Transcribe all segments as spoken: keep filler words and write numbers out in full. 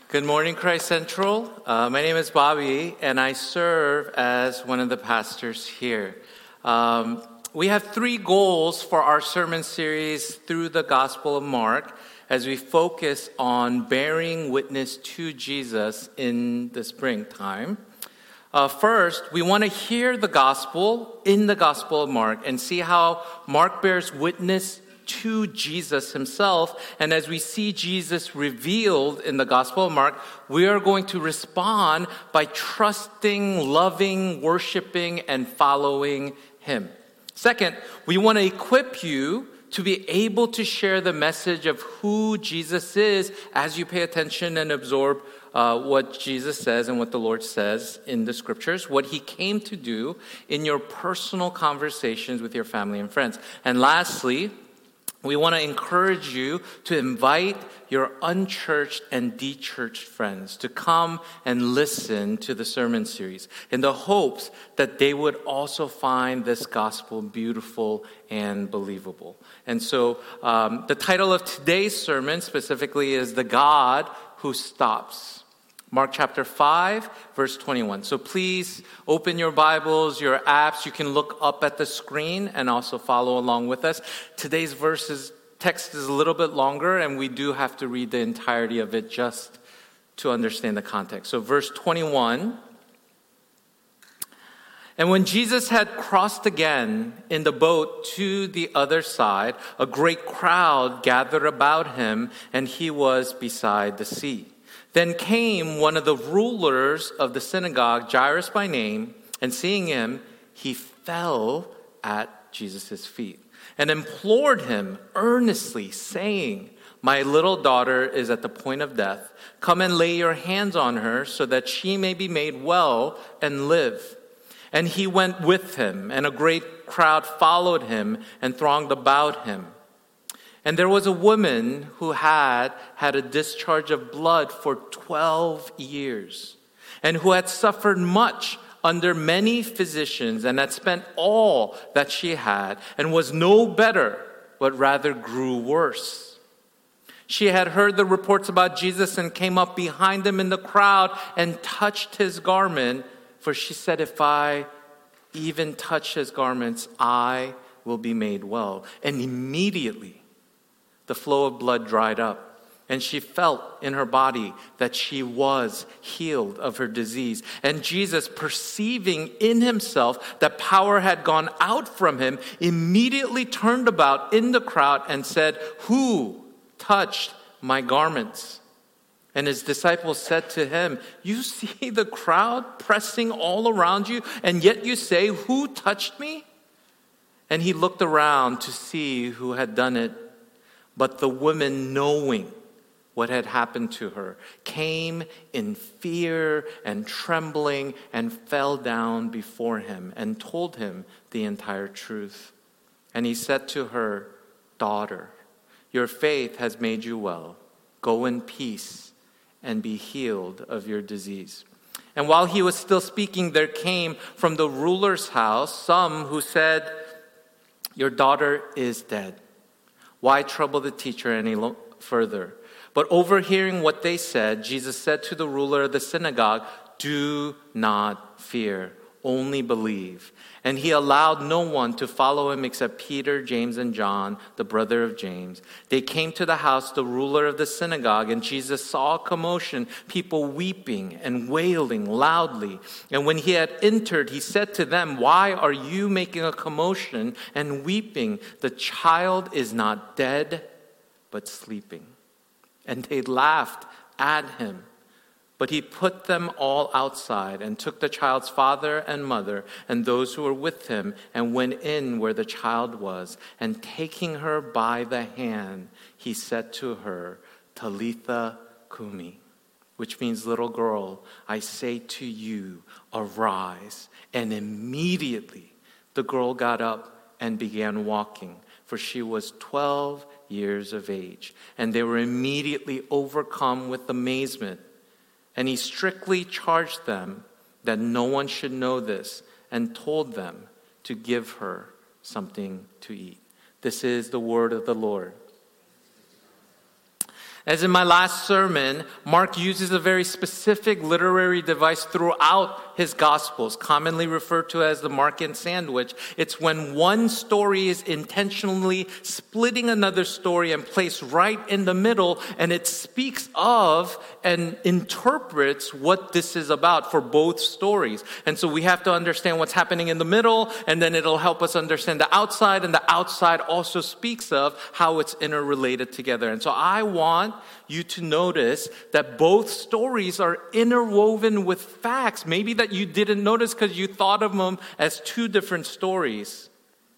Good morning, Christ Central. Uh, my name is Bobby, and I serve as one of the pastors here. Um, we have three goals for our sermon series through the Gospel of Mark as we focus on bearing witness to Jesus in the springtime. Uh, first, we want to hear the gospel in the Gospel of Mark and see how Mark bears witness to Jesus himself. And as we see Jesus revealed in the Gospel of Mark, we are going to respond by trusting, loving, worshiping, and following him. Second, we want to equip you to be able to share the message of who Jesus is as you pay attention and absorb uh, what Jesus says and what the Lord says in the scriptures, what he came to do in your personal conversations with your family and friends. And lastly, we want to encourage you to invite your unchurched and de-churched friends to come and listen to the sermon series in the hopes that they would also find this gospel beautiful and believable. And so um, the title of today's sermon specifically is The God Who Stops. Mark chapter five, verse twenty-one. So please open your Bibles, your apps. You can look up at the screen and also follow along with us. Today's verses text is a little bit longer, and we do have to read the entirety of it just to understand the context. So verse twenty-one. And when Jesus had crossed again in the boat to the other side, a great crowd gathered about him, and he was beside the sea. Then came one of the rulers of the synagogue, Jairus by name, and seeing him, he fell at Jesus' feet and implored him earnestly, saying, "My little daughter is at the point of death. Come and lay your hands on her so that she may be made well and live." And he went with him, and a great crowd followed him and thronged about him. And there was a woman who had had a discharge of blood for twelve years, and who had suffered much under many physicians, and had spent all that she had, and was no better, but rather grew worse. She had heard the reports about Jesus and came up behind him in the crowd and touched his garment, for she said, "If I even touch his garments, I will be made well." And immediately the flow of blood dried up, and she felt in her body that she was healed of her disease. And Jesus, perceiving in himself that power had gone out from him, immediately turned about in the crowd and said, "Who touched my garments?" And his disciples said to him, "You see the crowd pressing all around you, and yet you say, 'Who touched me?'" And he looked around to see who had done it. But the woman, knowing what had happened to her, came in fear and trembling and fell down before him and told him the entire truth. And he said to her, "Daughter, your faith has made you well. Go in peace and be healed of your disease." And while he was still speaking, there came from the ruler's house some who said, "Your daughter is dead. Why trouble the teacher any lo- further?" But overhearing what they said, Jesus said to the ruler of the synagogue, "Do not fear, only believe." And he allowed no one to follow him except Peter, James, and John, the brother of James. They came to the house, the ruler of the synagogue, and Jesus saw a commotion, people weeping and wailing loudly. And when he had entered, he said to them, "Why are you making a commotion and weeping? The child is not dead, but sleeping." And they laughed at him. But he put them all outside and took the child's father and mother and those who were with him and went in where the child was. And taking her by the hand, he said to her, "Talitha cumi," which means, "Little girl, I say to you, arise." And immediately the girl got up and began walking, for she was twelve years of age. And they were immediately overcome with amazement. And he strictly charged them that no one should know this, and told them to give her something to eat. This is the word of the Lord. As in my last sermon, Mark uses a very specific literary device throughout his Gospels, commonly referred to as the Markan sandwich. It's when one story is intentionally splitting another story and placed right in the middle, and it speaks of and interprets what this is about for both stories. And so we have to understand what's happening in the middle, and then it'll help us understand the outside, and the outside also speaks of how it's interrelated together. And so I want you to notice that both stories are interwoven with facts, maybe that you didn't notice because you thought of them as two different stories.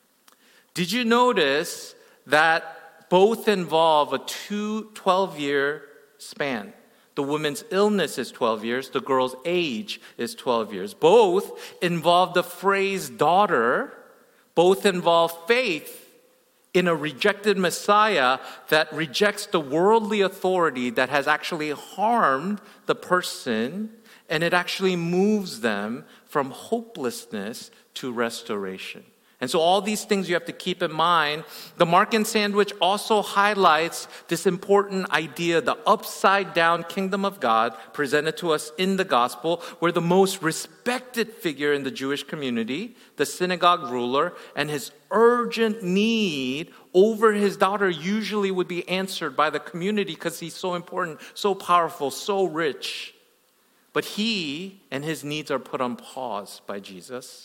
Did you notice that both involve a two twelve-year span? The woman's illness is twelve years. The girl's age is twelve years. Both involve the phrase daughter. Both involve faith in a rejected Messiah that rejects the worldly authority that has actually harmed the person, and it actually moves them from hopelessness to restoration. And so all these things you have to keep in mind. The Markan sandwich also highlights this important idea, the upside-down kingdom of God presented to us in the gospel, where the most respected figure in the Jewish community, the synagogue ruler, and his urgent need over his daughter usually would be answered by the community because he's so important, so powerful, so rich. But he and his needs are put on pause by Jesus.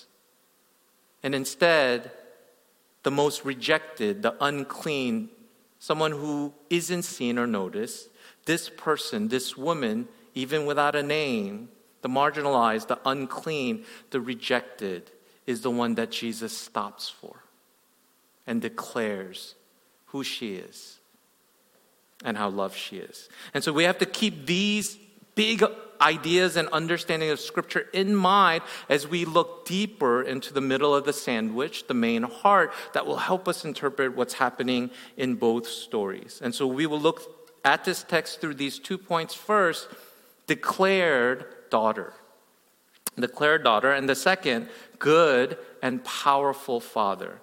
And instead, the most rejected, the unclean, someone who isn't seen or noticed, this person, this woman, even without a name, the marginalized, the unclean, the rejected, is the one that Jesus stops for and declares who she is and how loved she is. And so we have to keep these big ideas and understanding of Scripture in mind as we look deeper into the middle of the sandwich, the main heart, that will help us interpret what's happening in both stories. And so we will look at this text through these two points. First, declared daughter. Declared daughter. And the second, good and powerful father.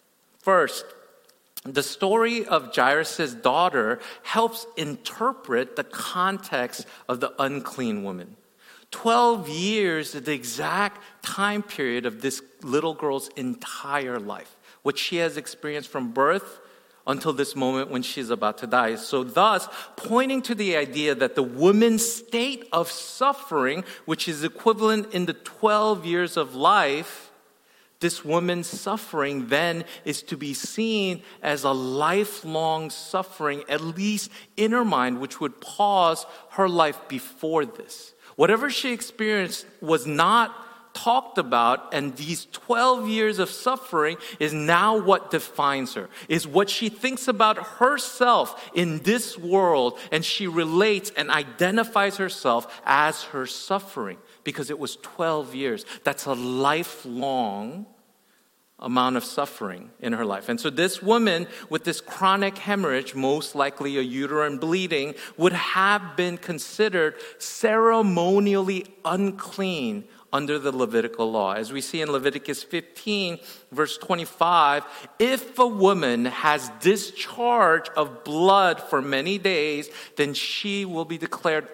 First, the story of Jairus' daughter helps interpret the context of the unclean woman. Twelve years is the exact time period of this little girl's entire life, what she has experienced from birth until this moment when she's about to die. So thus, pointing to the idea that the woman's state of suffering, which is equivalent in the twelve years of life, this woman's suffering then is to be seen as a lifelong suffering, at least in her mind, which would pause her life before this. Whatever she experienced was not talked about, and these twelve years of suffering is now what defines her, is what she thinks about herself in this world, and she relates and identifies herself as her suffering. Because it was twelve years. That's a lifelong amount of suffering in her life. And so this woman with this chronic hemorrhage, most likely a uterine bleeding, would have been considered ceremonially unclean under the Levitical law. As we see in Leviticus fifteen, verse twenty-five, if a woman has discharge of blood for many days, then she will be declared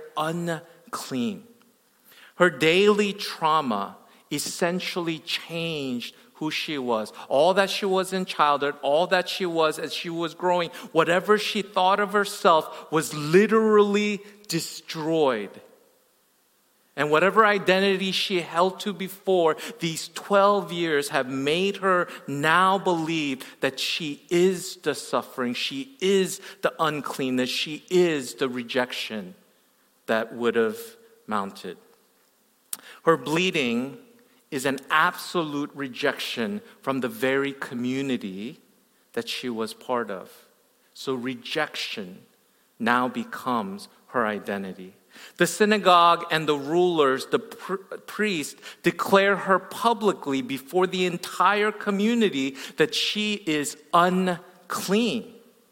unclean. Her daily trauma essentially changed who she was. All that she was in childhood, all that she was as she was growing, whatever she thought of herself was literally destroyed. And whatever identity she held to before, these twelve years have made her now believe that she is the suffering, she is the uncleanness, she is the rejection that would have mounted. Her bleeding is an absolute rejection from the very community that she was part of. So rejection now becomes her identity. The synagogue and the rulers, the pr- priest, declare her publicly before the entire community that she is unclean.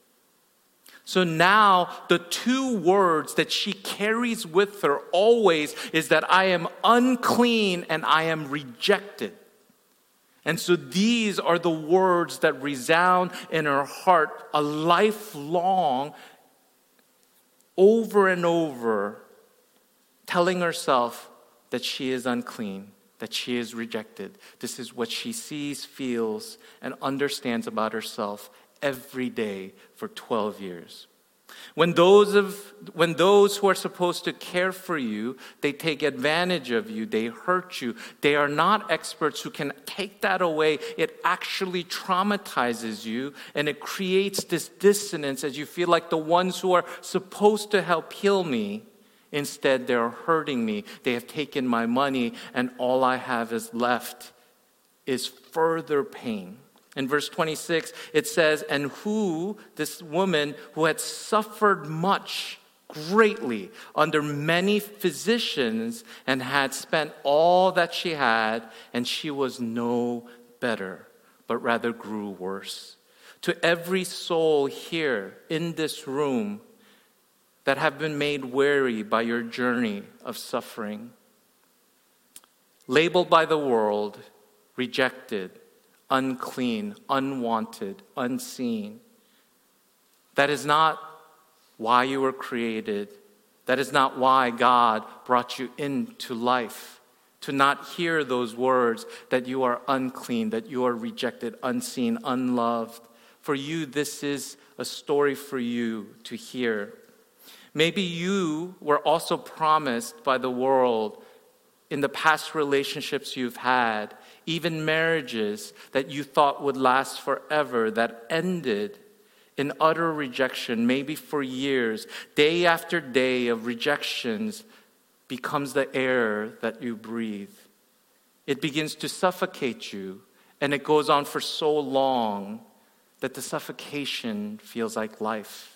So now the two words that she carries with her always is that I am unclean and I am rejected. And so these are the words that resound in her heart, a lifelong over and over, telling herself that she is unclean, that she is rejected. This is what she sees, feels, and understands about herself every day for twelve years. When those of when those who are supposed to care for you, they take advantage of you, they hurt you, they are not experts who can take that away. It actually traumatizes you, and it creates this dissonance as you feel like the ones who are supposed to help heal me, instead they're hurting me. They have taken my money, and all I have is left is further pain. In verse twenty-six, it says, and who, this woman who had suffered much, greatly, under many physicians, and had spent all that she had, and she was no better, but rather grew worse. To every soul here in this room that have been made weary by your journey of suffering, labeled by the world, rejected, unclean, unwanted, unseen. That is not why you were created. That is not why God brought you into life. To not hear those words that you are unclean, that you are rejected, unseen, unloved. For you, this is a story for you to hear. Maybe you were also promised by the world in the past relationships you've had, even marriages that you thought would last forever, that ended in utter rejection, maybe for years. Day after day of rejections becomes the air that you breathe. It begins to suffocate you, and it goes on for so long that the suffocation feels like life.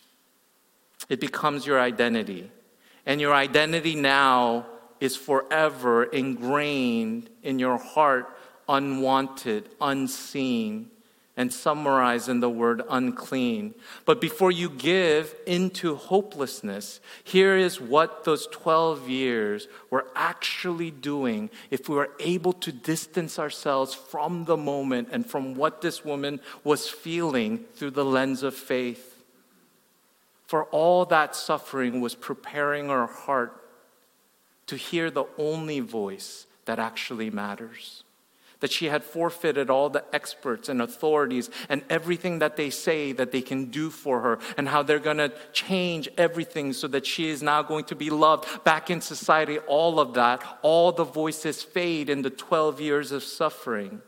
It becomes your identity, and your identity now is forever ingrained in your heart, unwanted, unseen, and summarized in the word unclean. But before you give into hopelessness, here is what those twelve years were actually doing if we were able to distance ourselves from the moment and from what this woman was feeling through the lens of faith. For all that suffering was preparing her heart to hear the only voice that actually matters. That she had forfeited all the experts and authorities and everything that they say that they can do for her, and how they're going to change everything so that she is now going to be loved back in society. All of that, all the voices fade in the twelve years of suffering.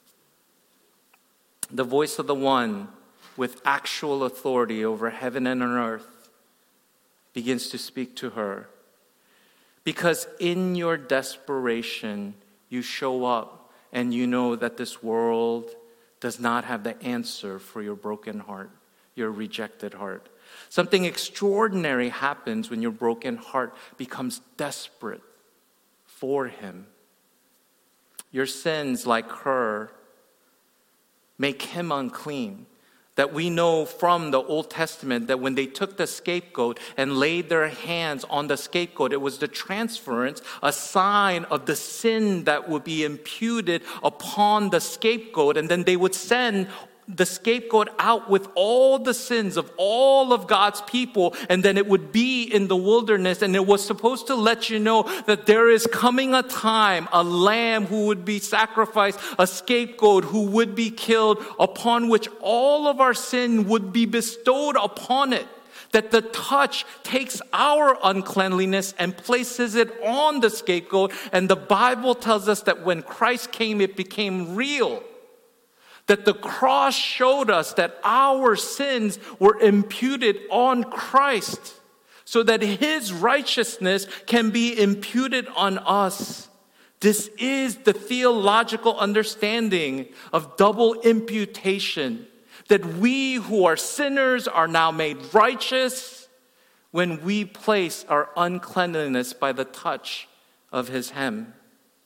The voice of the one with actual authority over heaven and on earth begins to speak to her. Because in your desperation, you show up and you know that this world does not have the answer for your broken heart, your rejected heart. Something extraordinary happens when your broken heart becomes desperate for Him. Your sins, like her, make Him unclean. That we know from the Old Testament that when they took the scapegoat and laid their hands on the scapegoat, it was the transference, a sign of the sin that would be imputed upon the scapegoat. And then they would send the scapegoat out with all the sins of all of God's people, and then it would be in the wilderness, and it was supposed to let you know that there is coming a time, a lamb who would be sacrificed, a scapegoat who would be killed, upon which all of our sin would be bestowed upon it. That the touch takes our uncleanliness and places it on the scapegoat. And the Bible tells us that when Christ came, it became real. That the cross showed us that our sins were imputed on Christ, so that His righteousness can be imputed on us. This is the theological understanding of double imputation. That we who are sinners are now made righteous when we place our uncleanliness by the touch of His hem.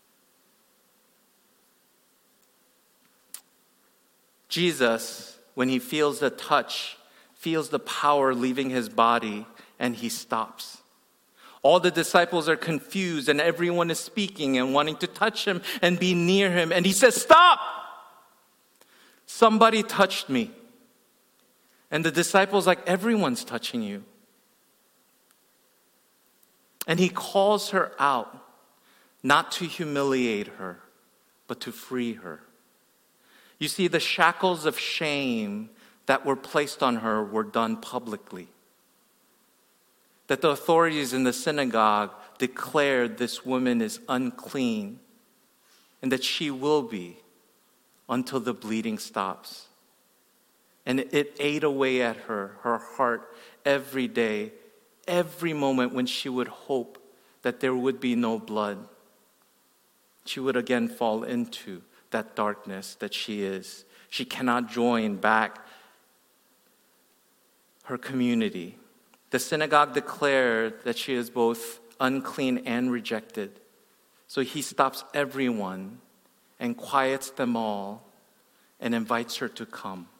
Jesus, when He feels the touch, feels the power leaving His body, and He stops. All the disciples are confused, and everyone is speaking and wanting to touch Him and be near Him. And He says, "Stop! Somebody touched me." And the disciples like, "Everyone's touching you." And he calls her out, not to humiliate her, but to free her. You see, the shackles of shame that were placed on her were done publicly. That the authorities in the synagogue declared this woman is unclean and that she will be until the bleeding stops. And it ate away at her, her heart, every day, every moment when she would hope that there would be no blood. She would again fall into that darkness that she is. She cannot join back her community. The synagogue declared that she is both unclean and rejected. So he stops everyone and quiets them all and invites her to come.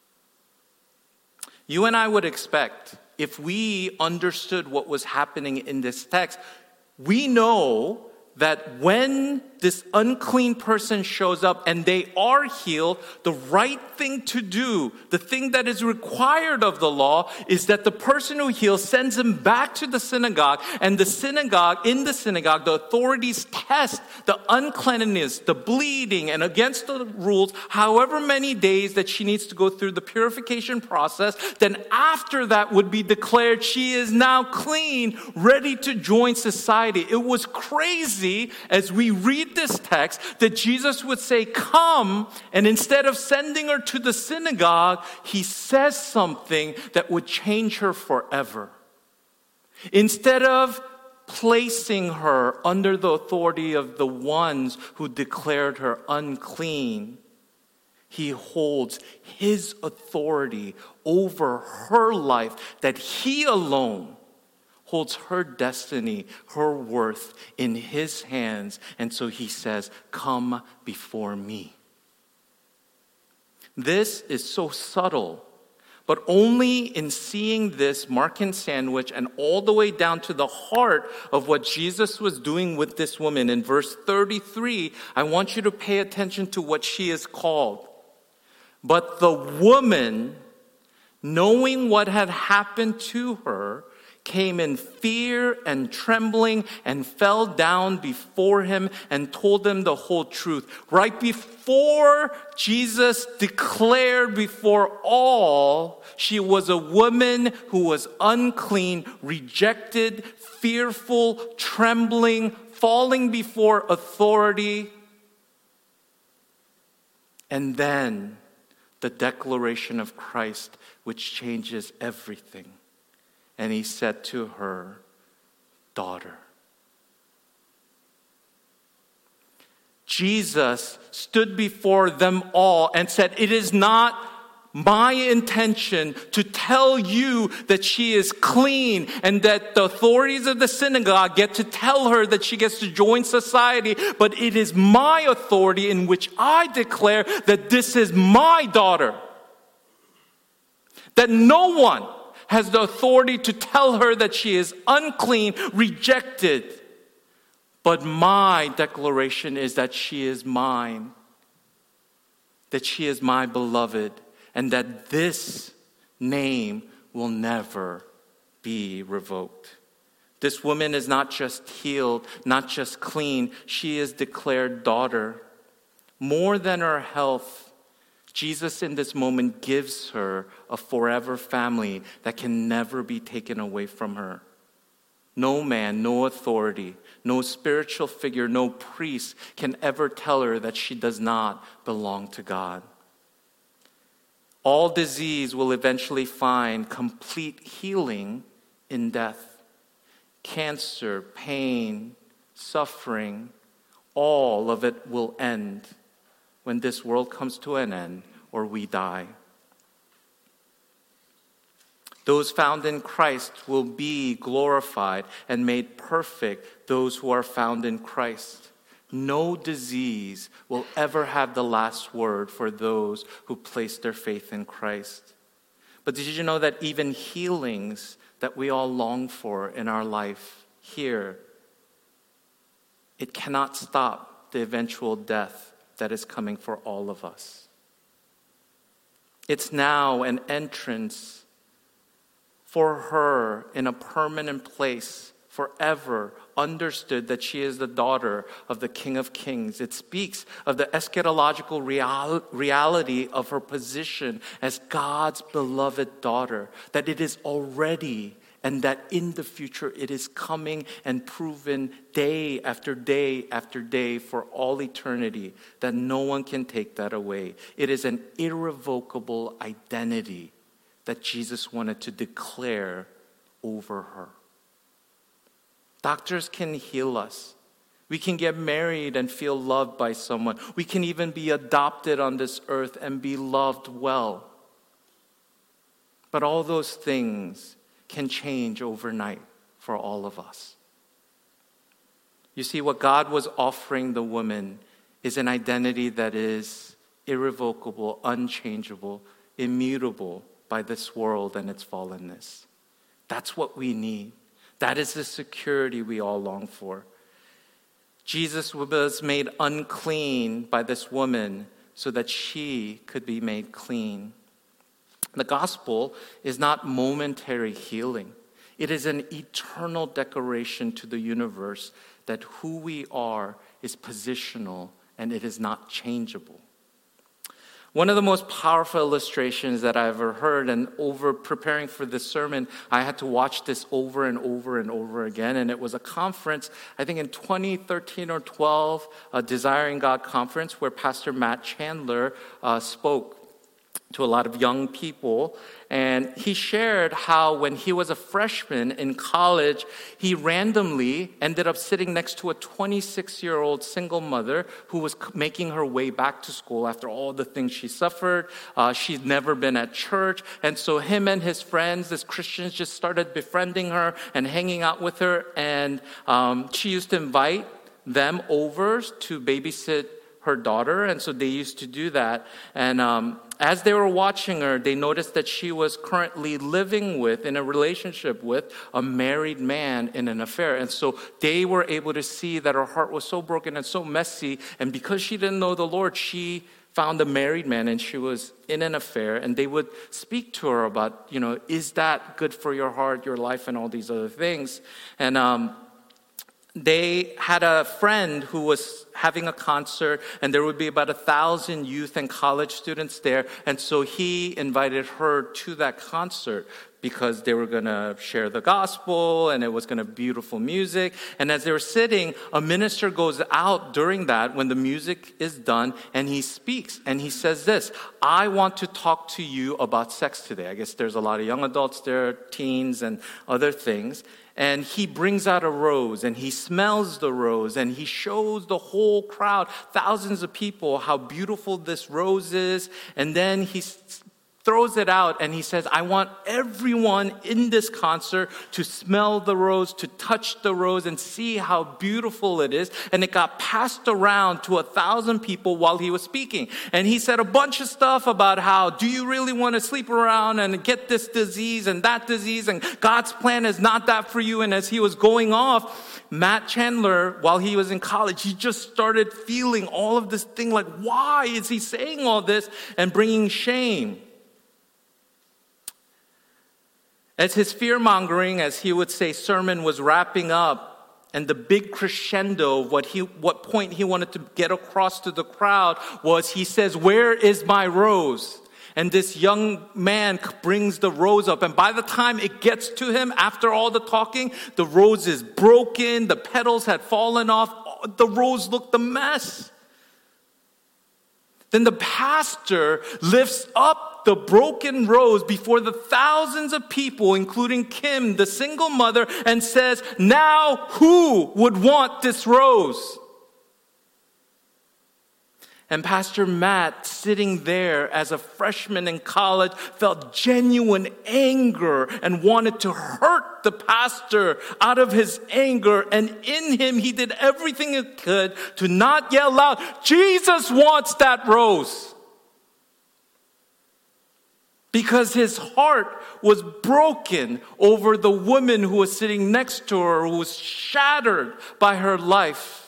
You and I would expect, if we understood what was happening in this text, we know that when this unclean person shows up and they are healed, the right thing to do, the thing that is required of the law, is that the person who heals sends him back to the synagogue, and the synagogue, in the synagogue, the authorities test the uncleanness, the bleeding, and against the rules, however many days that she needs to go through the purification process. Then after that would be declared she is now clean, ready to join society. It was crazy as we read this text that Jesus would say, come, and instead of sending her to the synagogue, he says something that would change her forever. Instead of placing her under the authority of the ones who declared her unclean, he holds his authority over her life, that he alone holds her destiny, her worth in his hands. And so he says, come before me. This is so subtle, but only in seeing this Markan sandwich and all the way down to the heart of what Jesus was doing with this woman. In verse thirty-three, I want you to pay attention to what she is called. But the woman, knowing what had happened to her, came in fear and trembling and fell down before him and told him the whole truth. Right before Jesus declared before all, she was a woman who was unclean, rejected, fearful, trembling, falling before authority. And then the declaration of Christ, which changes everything. And he said to her, daughter. Jesus stood before them all and said, it is not my intention to tell you that she is clean and that the authorities of the synagogue get to tell her that she gets to join society, but it is my authority in which I declare that this is my daughter. That no one has the authority to tell her that she is unclean, rejected. But my declaration is that she is mine, that she is my beloved, and that this name will never be revoked. This woman is not just healed, not just clean, she is declared daughter. More than her health, Jesus in this moment gives her a forever family that can never be taken away from her. No man, no authority, no spiritual figure, no priest can ever tell her that she does not belong to God. All disease will eventually find complete healing in death. Cancer, pain, suffering, all of it will end when this world comes to an end or we die. Those found in Christ will be glorified and made perfect, those who are found in Christ. No disease will ever have the last word for those who place their faith in Christ. But did you know that even healings that we all long for in our life here, it cannot stop the eventual death that is coming for all of us. It's now an entrance for her in a permanent place forever understood that she is the daughter of the King of Kings. It speaks of the eschatological real- reality of her position as God's beloved daughter, that it is already and that in the future it is coming and proven day after day after day for all eternity, that no one can take that away. It is an irrevocable identity that Jesus wanted to declare over her. Doctors can heal us. We can get married and feel loved by someone. We can even be adopted on this earth and be loved well. But all those things can change overnight for all of us. You see, what God was offering the woman is an identity that is irrevocable, unchangeable, immutable by this world and its fallenness. That's what we need. That is the security we all long for. Jesus was made unclean by this woman so that she could be made clean. The gospel is not momentary healing. It is an eternal declaration to the universe that who we are is positional and it is not changeable. One of the most powerful illustrations that I've ever heard, and over preparing for this sermon, I had to watch this over and over and over again. And it was a conference, I think in twenty thirteen or twelve, a Desiring God conference where Pastor Matt Chandler uh, spoke to a lot of young people. And he shared how when he was a freshman in college, he randomly ended up sitting next to a twenty-six-year-old single mother who was making her way back to school after all the things she suffered. Uh, she'd never been at church. And so him and his friends, as Christians, just started befriending her and hanging out with her. And um, she used to invite them over to babysit her daughter. And so they used to do that. And um, as they were watching her, they noticed that she was currently living with, in a relationship with, a married man in an affair. And so they were able to see that her heart was so broken and so messy. And because she didn't know the Lord, she found a married man and she was in an affair. And they would speak to her about, you know, is that good for your heart, your life, and all these other things. And um, they had a friend who was having a concert, and there would be about a thousand youth and college students there. And so he invited her to that concert because they were going to share the gospel, and it was going to be beautiful music. And as they were sitting, a minister goes out during that when the music is done, and he speaks. And he says this, I want to talk to you about sex today. I guess there's a lot of young adults there, teens, and other things. And he brings out a rose, and he smells the rose, and he shows the whole crowd, thousands of people, how beautiful this rose is. And then he throws it out, and he says, I want everyone in this concert to smell the rose, to touch the rose, and see how beautiful it is. And it got passed around to a thousand people while he was speaking. And he said a bunch of stuff about how, do you really want to sleep around and get this disease and that disease, and God's plan is not that for you. And as he was going off, Matt Chandler, while he was in college, he just started feeling all of this thing like, why is he saying all this and bringing shame? As his fear-mongering, as he would say, sermon was wrapping up, and the big crescendo of what he, what point he wanted to get across to the crowd was, he says, where is my rose? And this young man brings the rose up, and by the time it gets to him, after all the talking, the rose is broken, the petals had fallen off, the rose looked a mess. Then the pastor lifts up the broken rose before the thousands of people, including Kim, the single mother, and says, now who would want this rose? And Pastor Matt, sitting there as a freshman in college, felt genuine anger and wanted to hurt the pastor out of his anger. And in him, he did everything he could to not yell out, Jesus wants that rose. Because his heart was broken over the woman who was sitting next to her, who was shattered by her life.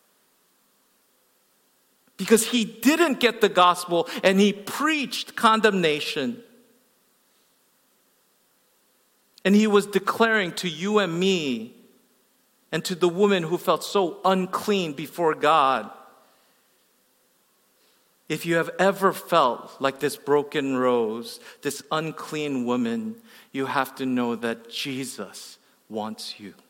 Because he didn't get the gospel and he preached condemnation. And he was declaring to you and me And to the woman who felt so unclean before God, if you have ever felt like this broken rose, this unclean woman, you have to know that Jesus wants you.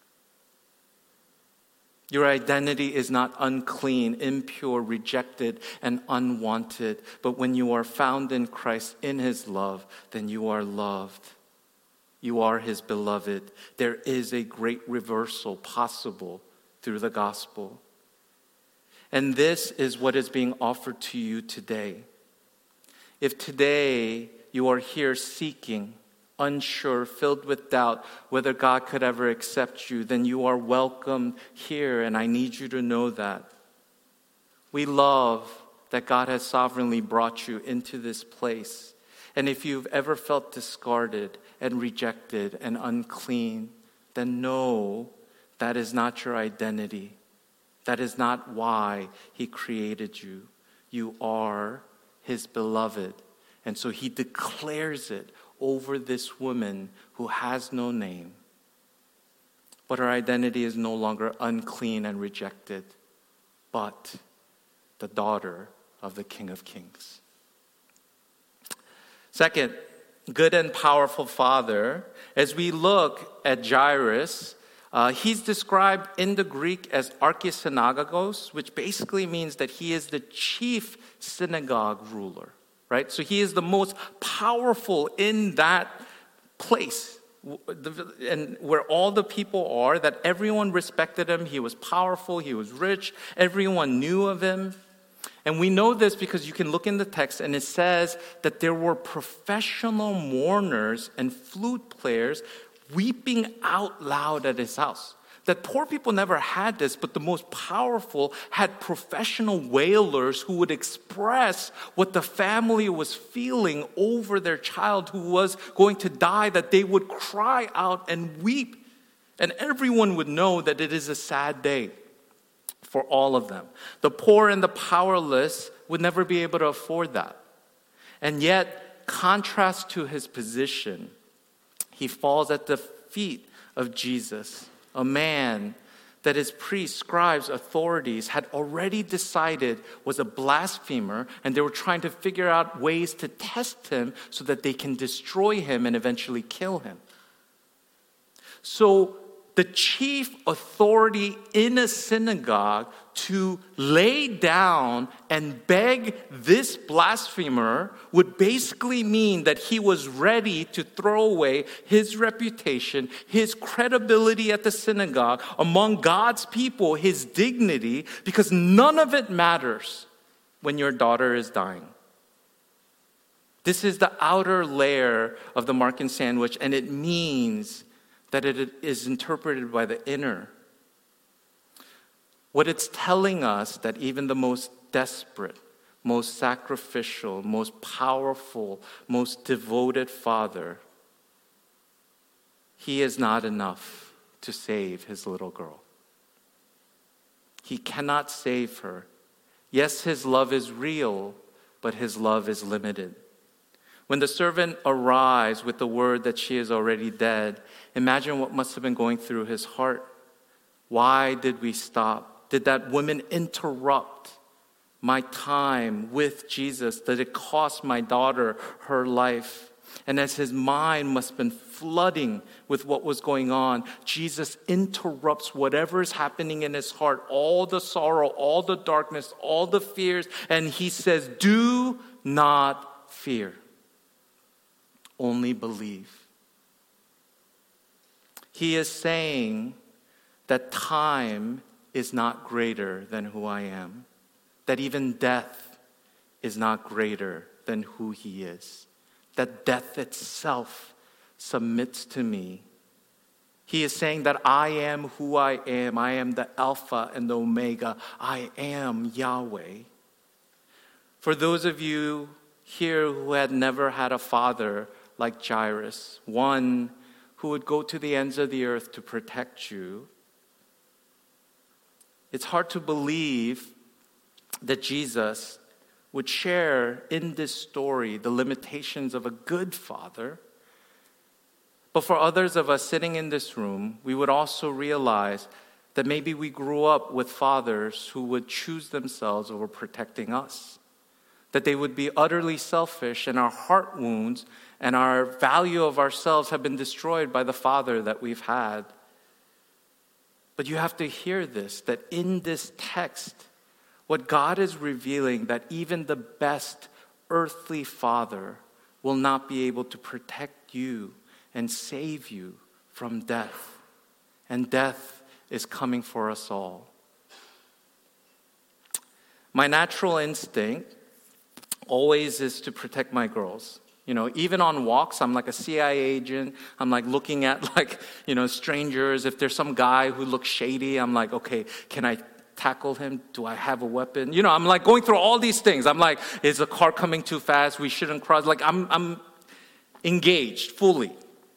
Your identity is not unclean, impure, rejected, and unwanted. But when you are found in Christ, in His love, then you are loved. You are His beloved. There is a great reversal possible through the gospel. And this is what is being offered to you today. If today you are here seeking, unsure, filled with doubt whether God could ever accept you, then you are welcome here, and I need you to know that. We love that God has sovereignly brought you into this place. And if you've ever felt discarded and rejected and unclean, then know that is not your identity. That is not why He created you. You are His beloved. And so He declares it over this woman who has no name. But her identity is no longer unclean and rejected, but the daughter of the King of Kings. Second, good and powerful Father. As we look at Jairus, uh, he's described in the Greek as archisynagogos, which basically means that he is the chief synagogue ruler. Right? So he is the most powerful in that place, and where all the people are, that everyone respected him. He was powerful, he was rich, everyone knew of him. And we know this because you can look in the text and it says that there were professional mourners and flute players weeping out loud at his house. That poor people never had this, but the most powerful had professional wailers who would express what the family was feeling over their child who was going to die, that they would cry out and weep. And everyone would know that it is a sad day for all of them. The poor and the powerless would never be able to afford that. And yet, contrast to his position, he falls at the feet of Jesus, a man that his priests, scribes, authorities had already decided was a blasphemer, and they were trying to figure out ways to test him so that they can destroy him and eventually kill him. So the chief authority in a synagogue to lay down and beg this blasphemer would basically mean that he was ready to throw away his reputation, his credibility at the synagogue, among God's people, his dignity, because none of it matters when your daughter is dying. This is the outer layer of the Markan sandwich, and it means that it is interpreted by the inner. What it's telling us that even the most desperate, most sacrificial, most powerful, most devoted father, he is not enough to save his little girl. He cannot save her. Yes, his love is real, but his love is limited. When the servant arrives with the word that she is already dead, imagine what must have been going through his heart. Why did we stop? Did that woman interrupt my time with Jesus? Did it cost my daughter her life? And as his mind must have been flooding with what was going on, Jesus interrupts whatever is happening in his heart, all the sorrow, all the darkness, all the fears, and he says, "Do not fear. Only believe." He is saying that time is not greater than who I am, that even death is not greater than who he is, that death itself submits to me. He is saying that I am who I am. I am the Alpha and the Omega. I am Yahweh. For those of you here who had never had a father like Jairus, one who would go to the ends of the earth to protect you, it's hard to believe that Jesus would share in this story the limitations of a good father. But for others of us sitting in this room, we would also realize that maybe we grew up with fathers who would choose themselves over protecting us. That they would be utterly selfish, and our heart wounds and our value of ourselves have been destroyed by the father that we've had. But you have to hear this, that in this text, what God is revealing, that even the best earthly father will not be able to protect you and save you from death. And death is coming for us all. My natural instinct always is to protect my girls. You know, even on walks, I'm like a C I A agent. I'm like looking at like, you know, strangers. If there's some guy who looks shady, I'm like, okay, can I tackle him? Do I have a weapon? You know, I'm like going through all these things. I'm like, is the car coming too fast? We shouldn't cross. Like I'm, I'm engaged fully.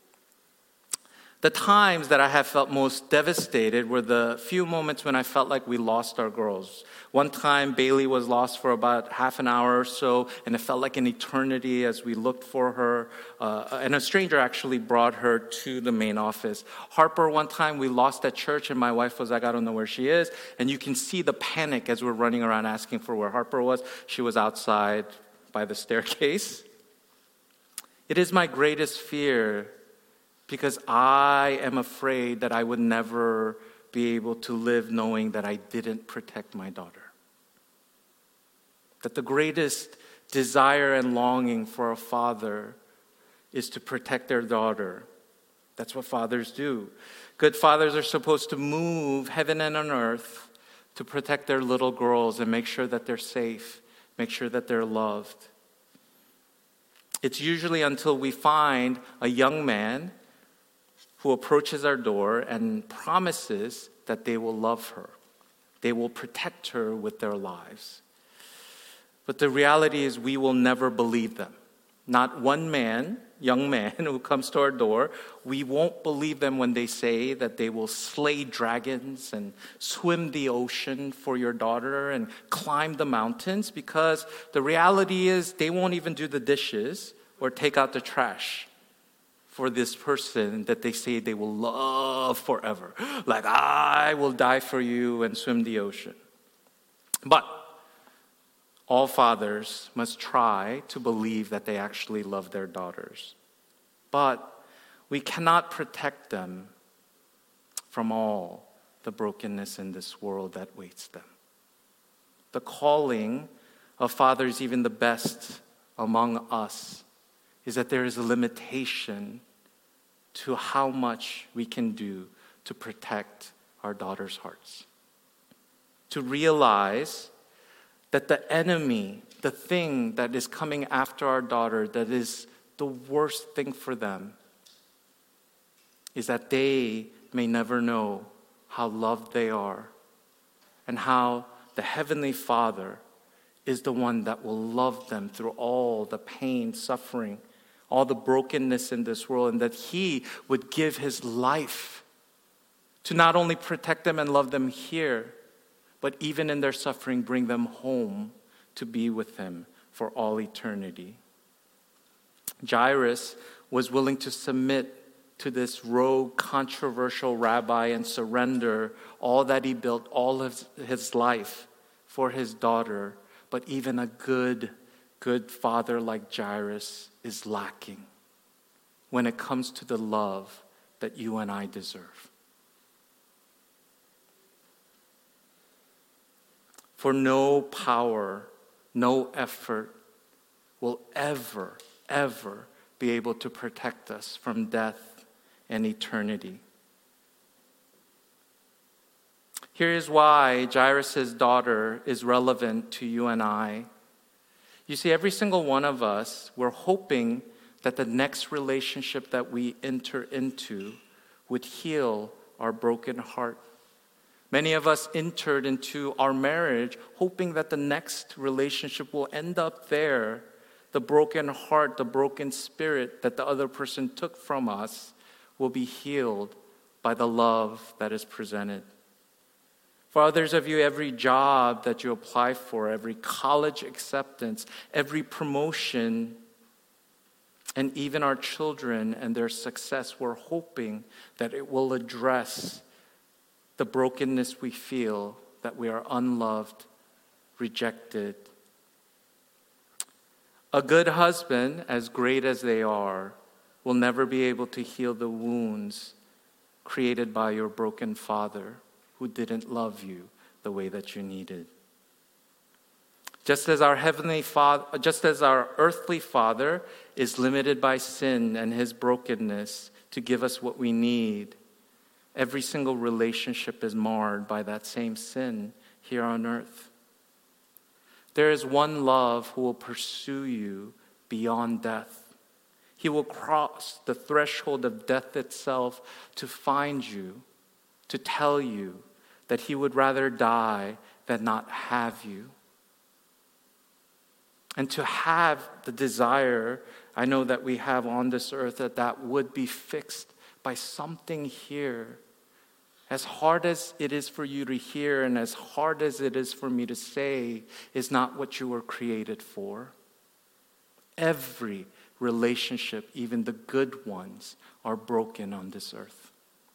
The times that I have felt most devastated were the few moments when I felt like we lost our girls. One time, Bailey was lost for about half an hour or so, and it felt like an eternity as we looked for her. Uh, and a stranger actually brought her to the main office. Harper, one time, we lost at church, and my wife was like, I don't know where she is. And you can see the panic as we're running around asking for where Harper was. She was outside by the staircase. It is my greatest fear because I am afraid that I would never be able to live knowing that I didn't protect my daughter. That the greatest desire and longing for a father is to protect their daughter. That's what fathers do. Good fathers are supposed to move heaven and on earth to protect their little girls and make sure that they're safe, make sure that they're loved. It's usually until we find a young man who approaches our door and promises that they will love her. They will protect her with their lives. But the reality is we will never believe them. Not one man, young man who comes to our door, we won't believe them when they say that they will slay dragons and swim the ocean for your daughter and climb the mountains, because the reality is they won't even do the dishes or take out the trash for this person that they say they will love forever. Like, I will die for you and swim the ocean. But all fathers must try to believe that they actually love their daughters. But we cannot protect them from all the brokenness in this world that waits them. The calling of fathers, even the best among us, is that there is a limitation to how much we can do to protect our daughters' hearts. To realize that the enemy, the thing that is coming after our daughter, that is the worst thing for them, is that they may never know how loved they are and how the Heavenly Father is the one that will love them through all the pain, suffering, all the brokenness in this world, and that He would give His life to not only protect them and love them here, but even in their suffering, bring them home to be with Him for all eternity. Jairus was willing to submit to this rogue, controversial rabbi and surrender all that he built, all of his life for his daughter. But even a good, good father like Jairus is lacking when it comes to the love that you and I deserve. For no power, no effort will ever, ever be able to protect us from death and eternity. Here is why Jairus' daughter is relevant to you and I. You see, every single one of us, we're hoping that the next relationship that we enter into would heal our broken heart. Many of us entered into our marriage hoping that the next relationship will end up there. The broken heart, the broken spirit that the other person took from us will be healed by the love that is presented. For others of you, every job that you apply for, every college acceptance, every promotion And even our children and their success, we're hoping that it will address the brokenness we feel, that we are unloved, rejected. A good husband, as great as they are, will never be able to heal the wounds created by your broken father who didn't love you the way that you needed. Just as our heavenly Father, just as our earthly Father is limited by sin and his brokenness to give us what we need, every single relationship is marred by that same sin here on earth. There is one love who will pursue you beyond death. He will cross the threshold of death itself to find you, to tell you that he would rather die than not have you. And to have the desire, I know that we have on this earth, that that would be fixed by something here. As hard as it is for you to hear and as hard as it is for me to say, is not what you were created for. Every relationship, even the good ones, are broken on this earth.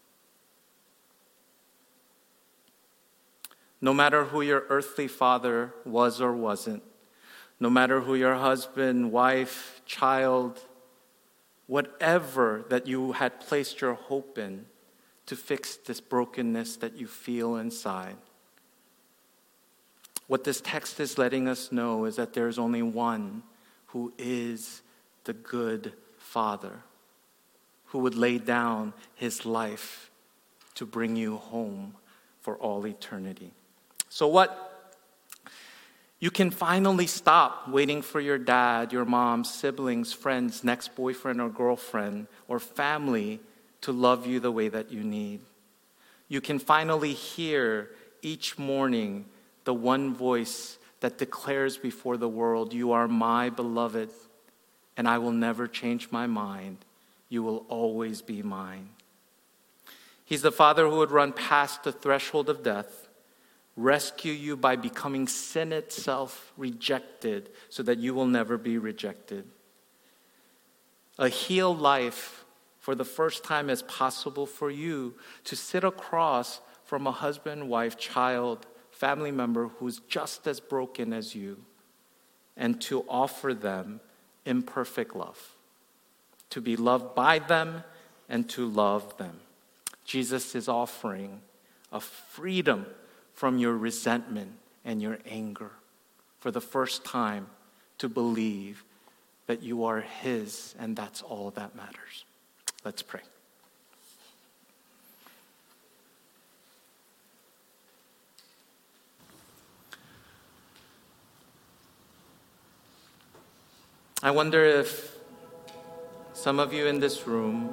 No matter who your earthly father was or wasn't, no matter who your husband, wife, child, whatever that you had placed your hope in to fix this brokenness that you feel inside. What this text is letting us know is that there is only one who is the good Father, who would lay down his life to bring you home for all eternity. So what? You can finally stop waiting for your dad, your mom, siblings, friends, next boyfriend or girlfriend, or family to love you the way that you need. You can finally hear each morning the one voice that declares before the world, "You are my beloved, and I will never change my mind. You will always be mine." He's the Father who would run past the threshold of death, rescue you by becoming sin itself, rejected, so that you will never be rejected. A healed life, for the first time, is possible for you to sit across from a husband, wife, child, family member who's just as broken as you, and to offer them imperfect love, to be loved by them and to love them. Jesus is offering a freedom from your resentment and your anger for the first time, to believe that you are his and that's all that matters. Let's pray. I wonder if some of you in this room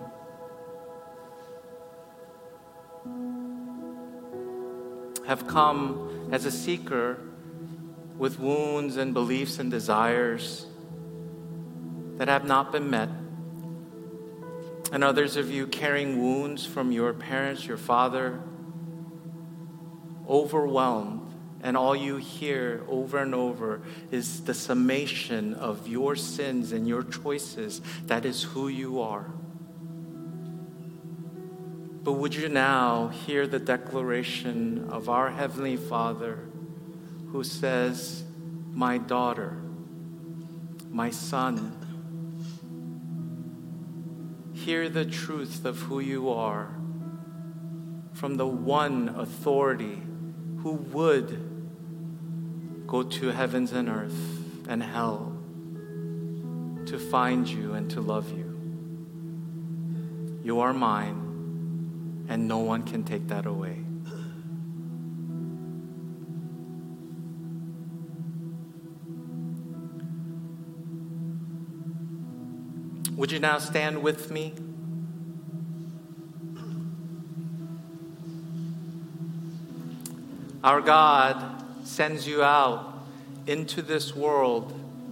have come as a seeker with wounds and beliefs and desires that have not been met. And others of you carrying wounds from your parents, your father, overwhelmed. And all you hear over and over is the summation of your sins and your choices. That is who you are. But would you now hear the declaration of our Heavenly Father who says, "My daughter, my son," hear the truth of who you are from the one authority who would go to heavens and earth and hell to find you and to love you. You are mine, and no one can take that away. Would you now stand with me? Our God sends you out into this world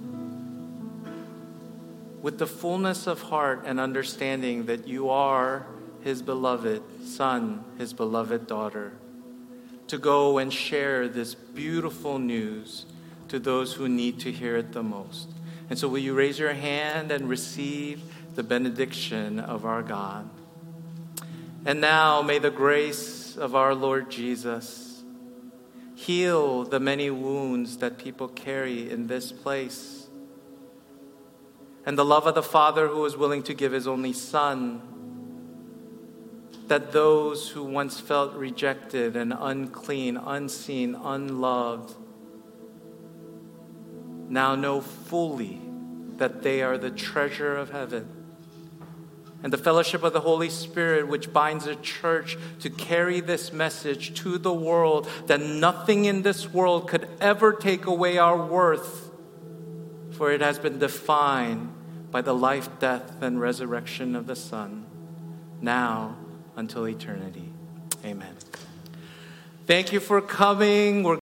with the fullness of heart and understanding that you are his beloved son, his beloved daughter, to go and share this beautiful news to those who need to hear it the most. And so will you raise your hand and receive the benediction of our God? And now may the grace of our Lord Jesus heal the many wounds that people carry in this place. And the love of the Father who is willing to give his only Son, that those who once felt rejected and unclean, unseen, unloved, now know fully that they are the treasure of heaven. And the fellowship of the Holy Spirit, which binds a church to carry this message to the world, that nothing in this world could ever take away our worth, for it has been defined by the life, death, and resurrection of the Son, now until eternity. Amen. Thank you for coming. We're